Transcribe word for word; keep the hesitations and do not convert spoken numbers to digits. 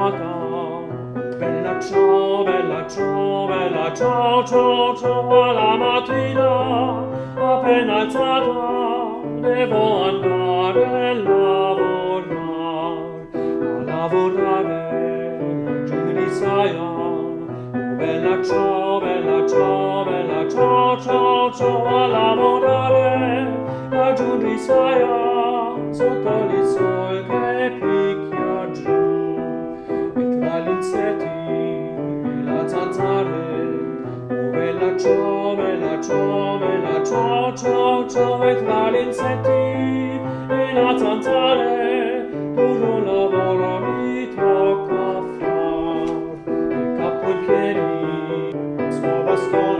giornata. Bella ciao, bella ciao, bella ciao, ciao, ciao, alla mattina appena alzata devo andare a lavorare, a lavorare laggiù in risaia. Oh, bella ciao, bella ciao, bella ciao, ciao, ciao, a lavorare laggiù in risaia sotto il sole che picchia giù e tra gli insetti e la zanzare. Oh, bella ciao, bella ciao, bella ciao, ciao, ciao, e tra gli insetti e la zanzare duro lavoro mi tocca far. Il capo in piedi, il suo bastone